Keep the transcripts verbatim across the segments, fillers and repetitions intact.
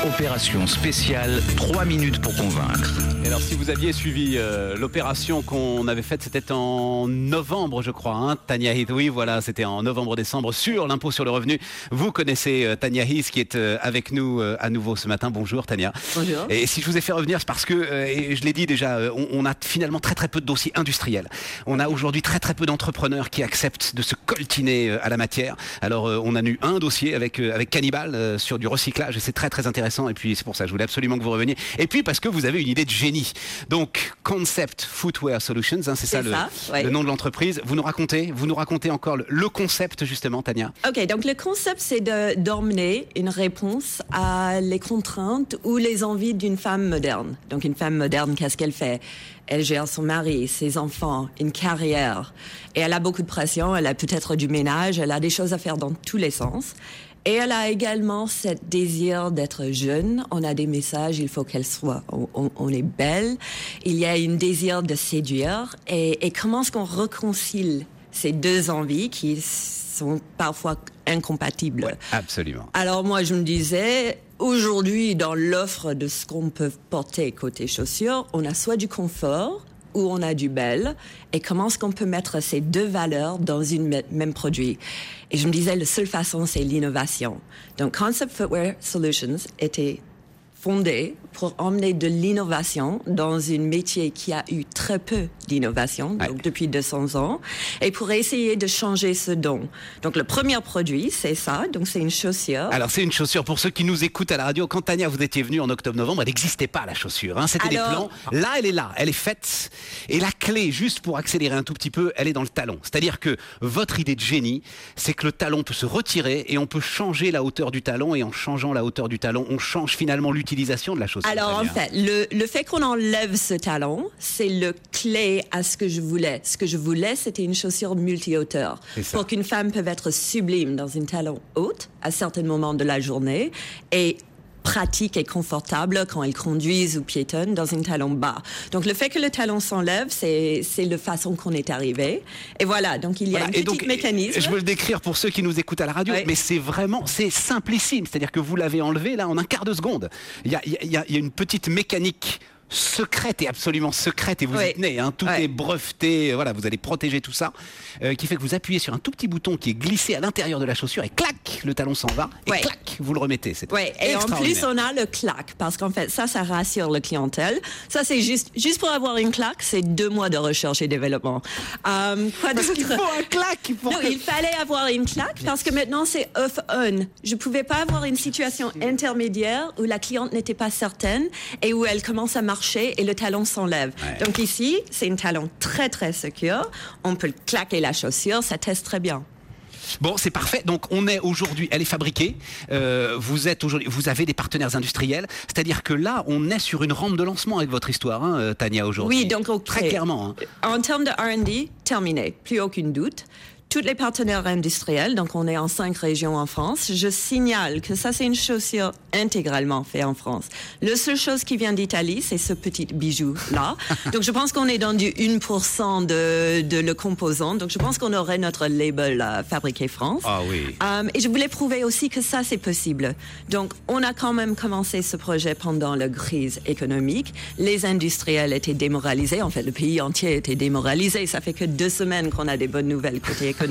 Opération spéciale, trois minutes pour convaincre. Et alors, si vous aviez suivi euh, l'opération qu'on avait faite, c'était en novembre, je crois, hein, Tania Heath. Oui, voilà, c'était en novembre-décembre sur l'impôt sur le revenu. Vous connaissez euh, Tania Heath qui est euh, avec nous euh, à nouveau ce matin. Bonjour Tania. Bonjour. Et si je vous ai fait revenir, c'est parce que, euh, et je l'ai dit déjà, euh, on, on a finalement très très peu de dossiers industriels. On a aujourd'hui très très peu d'entrepreneurs qui acceptent de se coltiner euh, à la matière. Alors, euh, on a eu un dossier avec euh, avec Cannibal euh, sur du recyclage et c'est très très intéressant. Et puis c'est pour ça que je voulais absolument que vous reveniez. Et puis parce que vous avez une idée de génie. Donc Concept Footwear Solutions, hein, c'est, c'est ça, le, ça ouais. le nom de l'entreprise. Vous nous racontez, vous nous racontez encore le, le concept justement, Tania. Ok, donc le concept c'est de, d'emmener une réponse à les contraintes ou les envies d'une femme moderne. Donc une femme moderne, qu'est-ce qu'elle fait ? Elle gère son mari, ses enfants, une carrière. Et elle a beaucoup de pression, elle a peut-être du ménage, elle a des choses à faire dans tous les sens. Et elle a également ce désir d'être jeune. On a des messages, il faut qu'elle soit, on, on est belle. Il y a un désir de séduire. Et, et comment est-ce qu'on réconcilie ces deux envies qui sont parfois incompatibles? Ouais, absolument. Alors moi, je me disais, aujourd'hui, dans l'offre de ce qu'on peut porter côté chaussures, on a soit du confort, où on a du bel, et comment est-ce qu'on peut mettre ces deux valeurs dans une même produit. Et je me disais, la seule façon, c'est l'innovation. Donc, Concept Footwear Solutions était fondé pour emmener de l'innovation dans un métier qui a eu très peu d'innovation, donc ouais. depuis deux cents ans, et pour essayer de changer ce don. Donc le premier produit, c'est ça, donc c'est une chaussure. Alors c'est une chaussure, pour ceux qui nous écoutent à la radio, quand Tania, vous étiez venue en octobre-novembre, elle n'existait pas la chaussure, hein. C'était Alors... des plans, là elle est là, elle est faite, et la clé, juste pour accélérer un tout petit peu, elle est dans le talon. C'est-à-dire que votre idée de génie, c'est que le talon peut se retirer et on peut changer la hauteur du talon, et en changeant la hauteur du talon, on change finalement l'utilisation de la chaussure. Alors en fait, le, le fait qu'on enlève ce talon, c'est le clé à ce que je voulais. Ce que je voulais, c'était une chaussure multi-hauteur. Pour qu'une femme peut être sublime dans une talon haute à certains moments de la journée et pratique et confortable quand elle conduise ou piétonne dans une talon bas. Donc le fait que le talon s'enlève, c'est c'est la façon qu'on est arrivé. Et voilà, donc il y a voilà. un petit donc, mécanisme. Je veux le décrire pour ceux qui nous écoutent à la radio, oui. mais c'est vraiment, c'est simplissime. C'est-à-dire que vous l'avez enlevé là en un quart de seconde. Il y a, il y a, il y a une petite mécanique secrète et absolument secrète, et vous oui. y tenez, hein, tout ouais. est breveté, voilà, vous allez protéger tout ça, euh, qui fait que vous appuyez sur un tout petit bouton qui est glissé à l'intérieur de la chaussure et clac, le talon s'en va et ouais. clac, vous le remettez. C'est ouais. Et en plus on a le clac, parce qu'en fait ça, ça rassure le clientèle. Ça c'est juste, juste pour avoir une clac, c'est deux mois de recherche et développement. Euh, quoi parce qu'il faut un clac. Pour non, que... il fallait avoir une clac parce que maintenant c'est off-on. Je pouvais pas avoir une situation intermédiaire où la cliente n'était pas certaine et où elle commence à marcher et le talon s'enlève. Ouais. Donc ici, c'est un talon très très secure. On peut claquer la chaussure, ça teste très bien. Bon, c'est parfait. Donc, on est aujourd'hui, elle est fabriquée. Euh, vous êtes aujourd'hui, vous avez des partenaires industriels. C'est-à-dire que là, on est sur une rampe de lancement avec votre histoire, hein, Tania, aujourd'hui. Oui, donc okay. très clairement. Hein. En termes de R and D, terminé, plus aucun doute. Tous les partenaires industriels, donc on est en cinq régions en France, je signale que ça c'est une chaussure intégralement faite en France. La seule chose qui vient d'Italie, c'est ce petit bijou-là. Donc je pense qu'on est dans du un pour cent de, de le composant. Donc je pense qu'on aurait notre label euh, fabriqué France. Ah oui. Um, et je voulais prouver aussi que ça c'est possible. Donc on a quand même commencé ce projet pendant la crise économique. Les industriels étaient démoralisés. En fait, le pays entier était démoralisé. Ça fait que deux semaines qu'on a des bonnes nouvelles côté économique.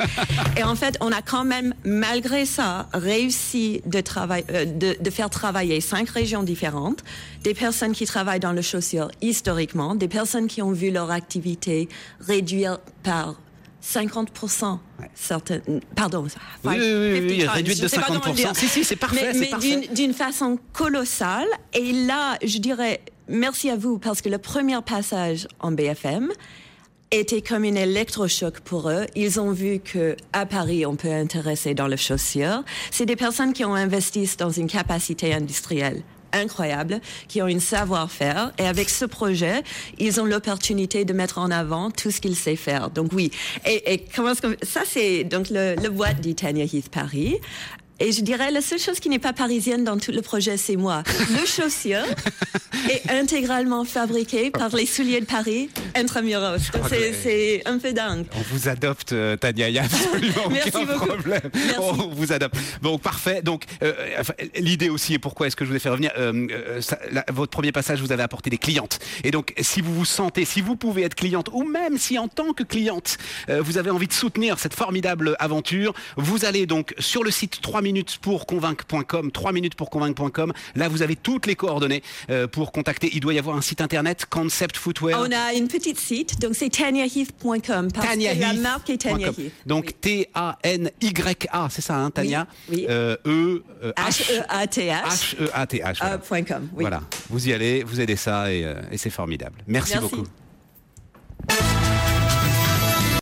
Et en fait, on a quand même, malgré ça, réussi de, travail, euh, de, de faire travailler cinq régions différentes, des personnes qui travaillent dans le chaussure historiquement, des personnes qui ont vu leur activité réduire par cinquante pour cent. Ouais. Certaines, pardon. Oui, oui, oui, oui réduite de cinquante pour cent. Si, si, c'est parfait. Mais, c'est mais parfait. D'une, d'une façon colossale. Et là, je dirais merci à vous parce que le premier passage en B F M était comme un électrochoc pour eux. Ils ont vu que à Paris, on peut intéresser dans le chaussure. C'est des personnes qui ont investi dans une capacité industrielle incroyable, qui ont un savoir-faire. Et avec ce projet, ils ont l'opportunité de mettre en avant tout ce qu'ils savent faire. Donc oui. Et, et comment est-ce que ça c'est donc le, le boîte dit Tania Heath Paris. Et je dirais, la seule chose qui n'est pas parisienne dans tout le projet, c'est moi. Le chaussure est intégralement fabriqué par les souliers de Paris, Intramuros. Donc c'est, c'est un peu dingue. On vous adopte, euh, Tania, il n'y a absolument Merci aucun beaucoup. problème. Merci. On vous adopte. Bon, parfait. Donc, euh, enfin, l'idée aussi, et pourquoi est-ce que je vous ai fait revenir, euh, euh, ça, la, votre premier passage, vous avez apporté des clientes. Et donc, si vous vous sentez, si vous pouvez être cliente, ou même si en tant que cliente, euh, vous avez envie de soutenir cette formidable aventure, vous allez donc sur le site trois minutes pour convaincre point com, trois minutes pour convaincre point com. Là, vous avez toutes les coordonnées euh, pour contacter. Il doit y avoir un site internet, Concept Footwear. On a une petite site, donc c'est tania heath point com, parce Tania que la Heath marque est Tania point com. Heath. Donc Oui. T A N Y A, c'est ça, hein, Tania. Oui, oui. Euh, E euh, H E A T H. H E A T H. Voilà. Euh, point com, oui. Voilà. Vous y allez, vous aidez ça et, euh, et c'est formidable. Merci, Merci. beaucoup.